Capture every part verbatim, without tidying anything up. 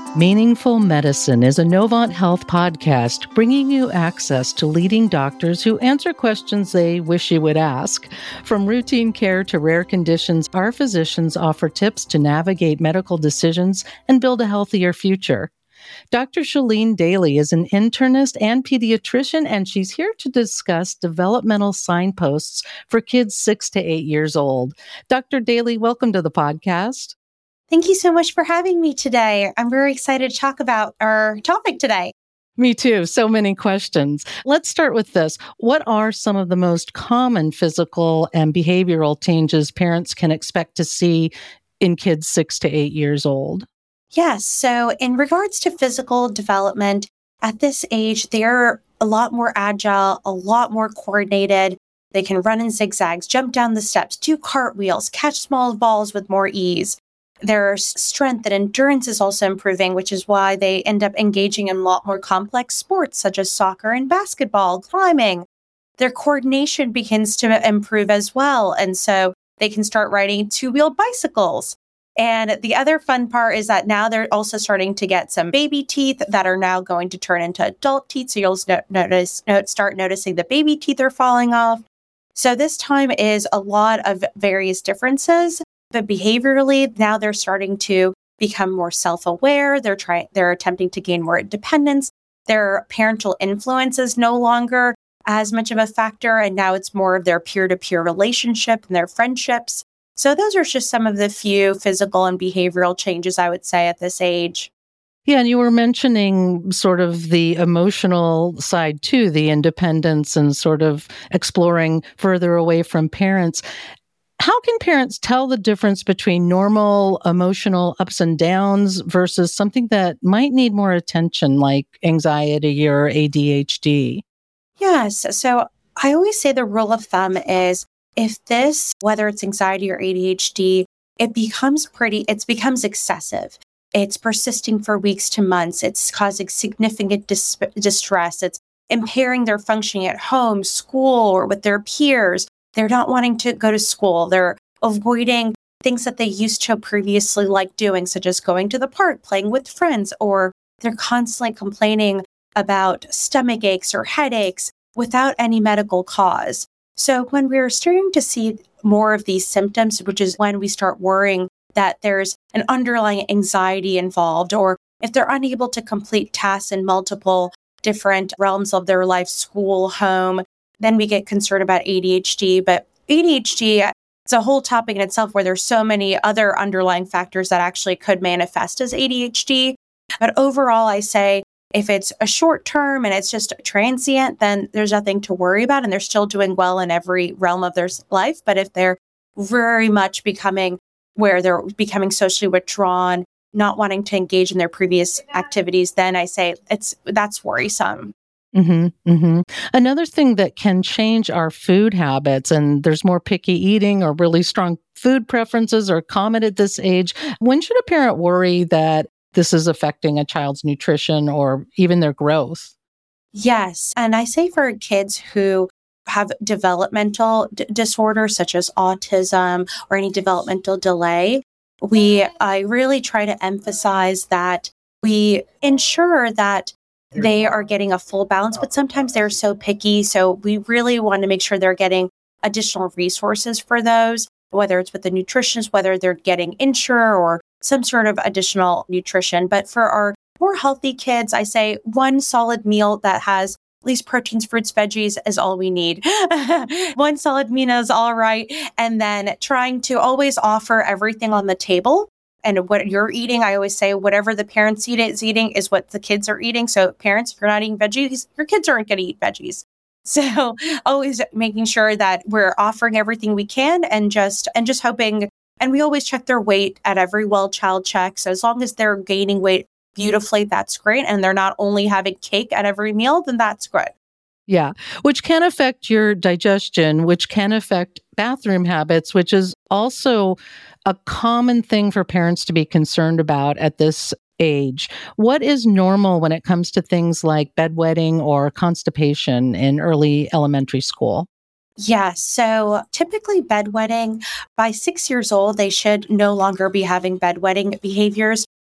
Meaningful Medicine is a Novant Health podcast bringing you access to leading doctors who answer questions they wish you would ask. From routine care to rare conditions, our physicians offer tips to navigate medical decisions and build a healthier future. Doctor Shalene Daly is an internist and pediatrician, and she's here to discuss developmental signposts for kids six to eight years old. Doctor Daly, welcome to the podcast. Thank you so much for having me today. I'm very excited to talk about our topic today. Me too. So many questions. Let's start with this. What are some of the most common physical and behavioral changes parents can expect to see in kids six to eight years old? Yes. So in regards to physical development, at this age, they're a lot more agile, a lot more coordinated. They can run in zigzags, jump down the steps, do cartwheels, catch small balls with more ease. Their strength and endurance is also improving, which is why they end up engaging in a lot more complex sports such as soccer and basketball, climbing. Their coordination begins to improve as well. And so they can start riding two-wheeled bicycles. And the other fun part is that now they're also starting to get some baby teeth that are now going to turn into adult teeth. So you'll notice, start noticing the baby teeth are falling off. So this time is a lot of various differences. But behaviorally, now they're starting to become more self-aware. They're trying, they're attempting to gain more independence. Their parental influence is no longer as much of a factor, and now it's more of their peer-to-peer relationship and their friendships. So those are just some of the few physical and behavioral changes I would say at this age. Yeah, and you were mentioning sort of the emotional side too, the independence and sort of exploring further away from parents. How can parents tell the difference between normal emotional ups and downs versus something that might need more attention, like anxiety or A D H D? Yes. So I always say the rule of thumb is if this, whether it's anxiety or A D H D, it becomes pretty, it becomes excessive. It's persisting for weeks to months. It's causing significant dis- distress. It's impairing their functioning at home, school, or with their peers. They're not wanting to go to school. They're avoiding things that they used to previously like doing, such as going to the park, playing with friends, or they're constantly complaining about stomach aches or headaches without any medical cause. So when we're starting to see more of these symptoms, which is when we start worrying that there's an underlying anxiety involved, or if they're unable to complete tasks in multiple different realms of their life, school, home, then we get concerned about A D H D. But A D H D, it's a whole topic in itself where there's so many other underlying factors that actually could manifest as A D H D. But overall, I say if it's a short term and it's just transient, then there's nothing to worry about and they're still doing well in every realm of their life. But if they're very much becoming where they're becoming socially withdrawn, not wanting to engage in their previous activities, then I say it's that's worrisome. Mm-hmm, mm-hmm. Another thing that can change our food habits, and there's more picky eating or really strong food preferences are common at this age. When should a parent worry that this is affecting a child's nutrition or even their growth? Yes. And I say for kids who have developmental d- disorders such as autism or any developmental delay, we I really try to emphasize that we ensure that they are getting a full balance, but sometimes they're so picky. So we really want to make sure they're getting additional resources for those, whether it's with the nutritionist, whether they're getting Ensure or some sort of additional nutrition. But for our more healthy kids, I say one solid meal that has at least proteins, fruits, veggies is all we need. One solid meal is all right. And then trying to always offer everything on the table. And what you're eating, I always say, whatever the parents eat is eating is what the kids are eating. So parents, if you're not eating veggies, your kids aren't going to eat veggies. So always making sure that we're offering everything we can and just and just hoping. And we always check their weight at every well child check. So as long as they're gaining weight beautifully, that's great. And they're not only having cake at every meal, then that's good. Yeah, which can affect your digestion, which can affect bathroom habits, which is also a common thing for parents to be concerned about at this age. What is normal when it comes to things like bedwetting or constipation in early elementary school? Yeah, so typically bedwetting by six years old, they should no longer be having bedwetting behaviors.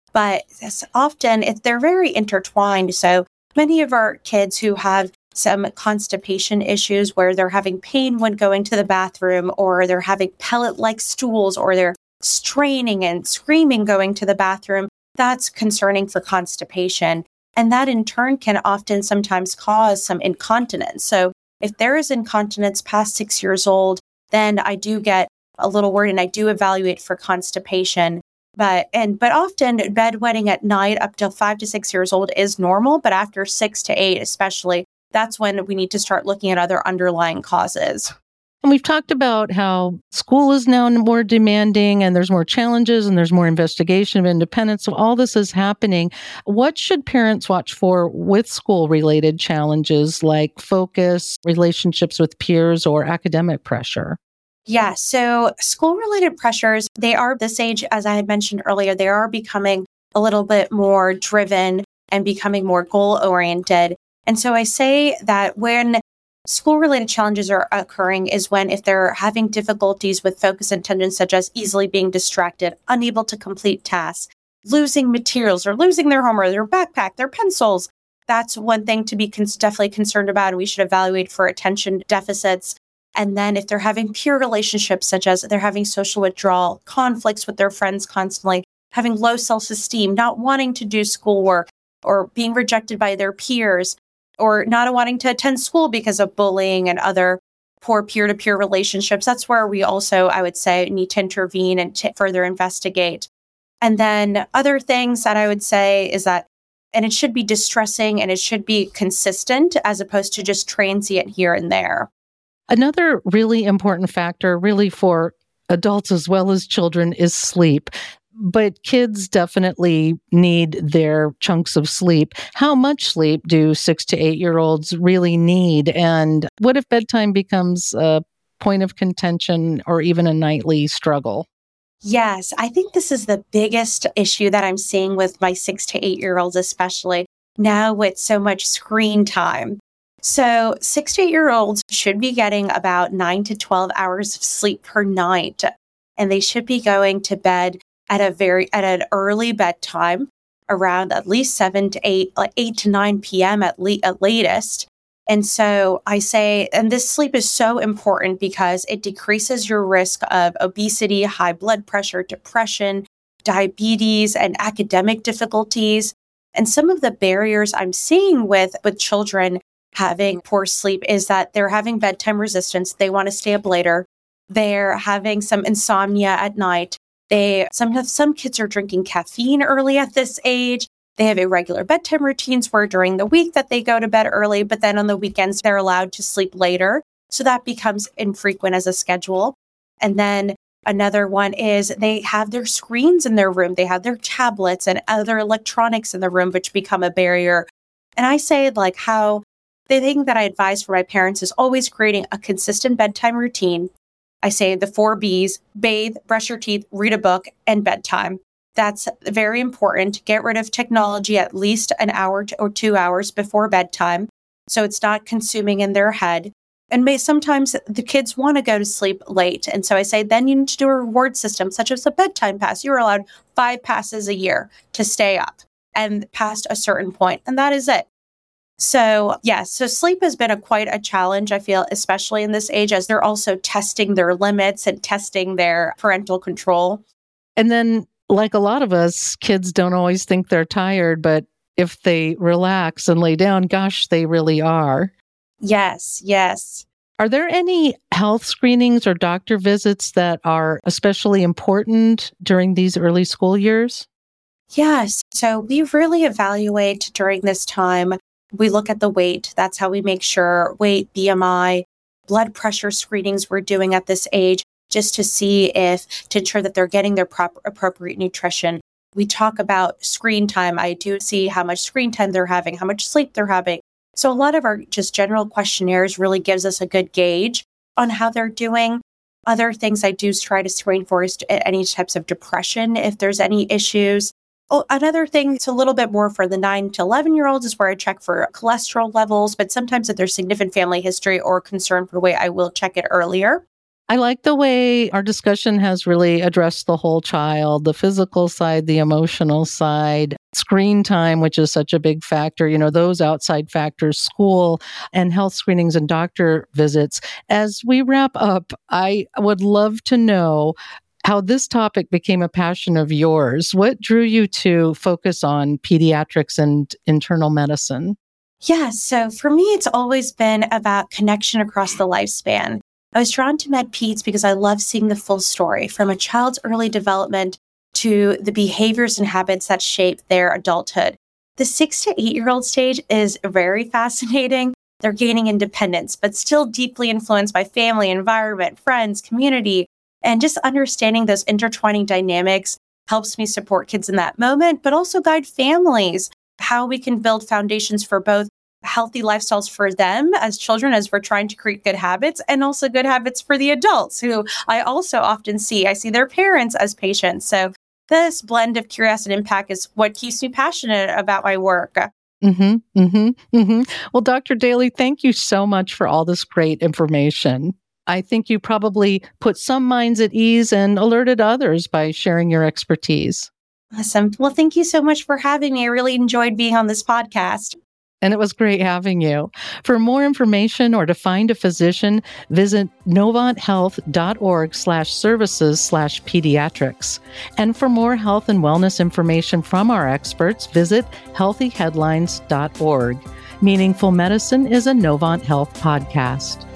But this often it, they're very intertwined. So many of our kids who have some constipation issues where they're having pain when going to the bathroom, or they're having pellet-like stools, or they're straining and screaming going to the bathroom, that's concerning for constipation. And that in turn can often sometimes cause some incontinence. So if there is incontinence past six years old, then I do get a little worried and I do evaluate for constipation. But and but often bedwetting at night up to five to six years old is normal, but after six to eight especially, that's when we need to start looking at other underlying causes. And we've talked about how school is now more demanding and there's more challenges and there's more investigation of independence. So all this is happening. What should parents watch for with school-related challenges like focus, relationships with peers, or academic pressure? Yeah, so school-related pressures, they are this age, as I had mentioned earlier, they are becoming a little bit more driven and becoming more goal-oriented. And so I say that when school-related challenges are occurring is when if they're having difficulties with focus and attention, such as easily being distracted, unable to complete tasks, losing materials or losing their homework, their backpack, their pencils, that's one thing to be con- definitely concerned about. And we should evaluate for attention deficits. And then if they're having peer relationships, such as they're having social withdrawal, conflicts with their friends constantly, having low self-esteem, not wanting to do schoolwork, or being rejected by their peers, or not wanting to attend school because of bullying and other poor peer-to-peer relationships, that's where we also, I would say, need to intervene and to further investigate. And then other things that I would say is that, and it should be distressing and it should be consistent as opposed to just transient here and there. Another really important factor, really for adults as well as children, is sleep. But kids definitely need their chunks of sleep. How much sleep do six to eight-year-olds really need? And what if bedtime becomes a point of contention or even a nightly struggle? Yes, I think this is the biggest issue that I'm seeing with my six to eight-year-olds, especially now with so much screen time. So six to eight-year-olds should be getting about nine to twelve hours of sleep per night, and they should be going to bed at a very at an early bedtime, around at least seven to eight, like eight to nine p.m. at le- at latest. And so I say, and this sleep is so important because it decreases your risk of obesity, high blood pressure, depression, diabetes, and academic difficulties. And some of the barriers I'm seeing with with children having poor sleep is that they're having bedtime resistance. They want to stay up later. They're having some insomnia at night. They sometimes some kids are drinking caffeine early at this age. They have irregular bedtime routines where during the week that they go to bed early, but then on the weekends they're allowed to sleep later. So that becomes infrequent as a schedule. And then another one is they have their screens in their room. They have their tablets and other electronics in the room, which become a barrier. And I say like how the thing that I advise for my parents is always creating a consistent bedtime routine. I say the four B's: bathe, brush your teeth, read a book, and bedtime. That's very important. Get rid of technology at least an hour or two hours before bedtime, so it's not consuming in their head. And may sometimes the kids want to go to sleep late. And so I say, then you need to do a reward system, such as a bedtime pass. You're allowed five passes a year to stay up and past a certain point, and that is it. So yes, so sleep has been a quite a challenge, I feel, especially in this age, as they're also testing their limits and testing their parental control. And then, like a lot of us, kids don't always think they're tired, but if they relax and lay down, gosh, they really are. Yes, yes. Are there any health screenings or doctor visits that are especially important during these early school years? Yes. So we really evaluate during this time. We look at the weight. That's how we make sure weight, B M I, blood pressure screenings we're doing at this age, just to see if, to ensure that they're getting their proper appropriate nutrition. We talk about screen time. I do see how much screen time they're having, how much sleep they're having. So a lot of our just general questionnaires really gives us a good gauge on how they're doing. Other things I do try to screen for is any types of depression, if there's any issues. Oh, another thing, it's a little bit more for the nine to eleven year olds is where I check for cholesterol levels, but sometimes if there's significant family history or concern for weight, I will check it earlier. I like the way our discussion has really addressed the whole child, the physical side, the emotional side, screen time, which is such a big factor, you know, those outside factors, school and health screenings and doctor visits. As we wrap up, I would love to know how this topic became a passion of yours. What drew you to focus on pediatrics and internal medicine? Yeah, so for me, it's always been about connection across the lifespan. I was drawn to MedPeds because I love seeing the full story from a child's early development to the behaviors and habits that shape their adulthood. The six to eight year old stage is very fascinating. They're gaining independence, but still deeply influenced by family, environment, friends, community, and just understanding those intertwining dynamics helps me support kids in that moment, but also guide families, how we can build foundations for both healthy lifestyles for them as children as we're trying to create good habits, and also good habits for the adults who I also often see. I see their parents as patients. So this blend of curiosity and impact is what keeps me passionate about my work. Mm-hmm, mm-hmm, mm-hmm. Well, Doctor Daly, thank you so much for all this great information. I think you probably put some minds at ease and alerted others by sharing your expertise. Awesome. Well, thank you so much for having me. I really enjoyed being on this podcast. And it was great having you. For more information or to find a physician, visit novanthealth.org slash services slash pediatrics. And for more health and wellness information from our experts, visit healthy headlines dot org. Meaningful Medicine is a Novant Health podcast.